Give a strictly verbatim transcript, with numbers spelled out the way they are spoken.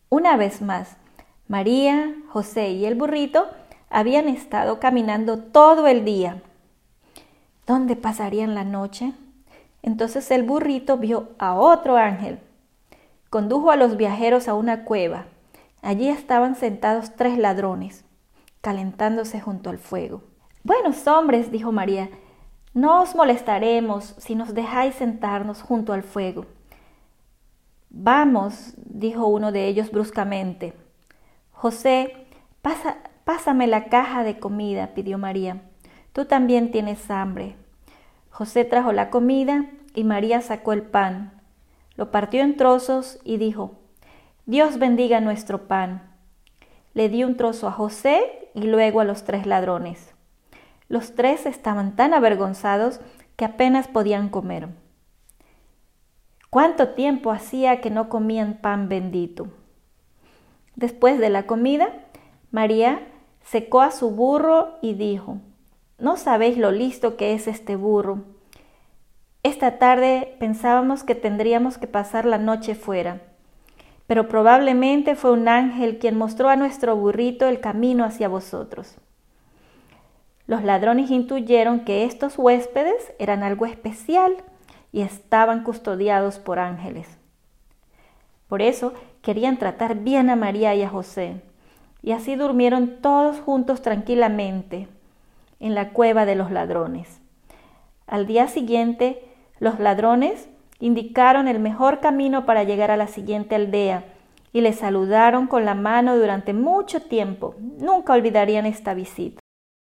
Una vez más, María, José y el burrito habían estado caminando todo el día. ¿Dónde pasarían la noche? Entonces el burrito vio a otro ángel. Condujo a los viajeros a una cueva. Allí estaban sentados tres ladrones, calentándose junto al fuego. Buenos hombres, dijo María, no os molestaremos si nos dejáis sentarnos junto al fuego. Vamos, dijo uno de ellos bruscamente. José, pasa, pásame la caja de comida, pidió María. Tú también tienes hambre. José trajo la comida y María sacó el pan. Lo partió en trozos y dijo, Dios bendiga nuestro pan. Le dio un trozo a José y luego a los tres ladrones. Los tres estaban tan avergonzados que apenas podían comer. ¿Cuánto tiempo hacía que no comían pan bendito? Después de la comida, María secó a su burro y dijo, no sabéis lo listo que es este burro. Esta tarde pensábamos que tendríamos que pasar la noche fuera, pero probablemente fue un ángel quien mostró a nuestro burrito el camino hacia vosotros. Los ladrones intuyeron que estos huéspedes eran algo especial y estaban custodiados por ángeles. Por eso querían tratar bien a María y a José, y así durmieron todos juntos tranquilamente en la cueva de los ladrones. Al día siguiente, los ladrones indicaron el mejor camino para llegar a la siguiente aldea y les saludaron con la mano durante mucho tiempo. Nunca olvidarían esta visita.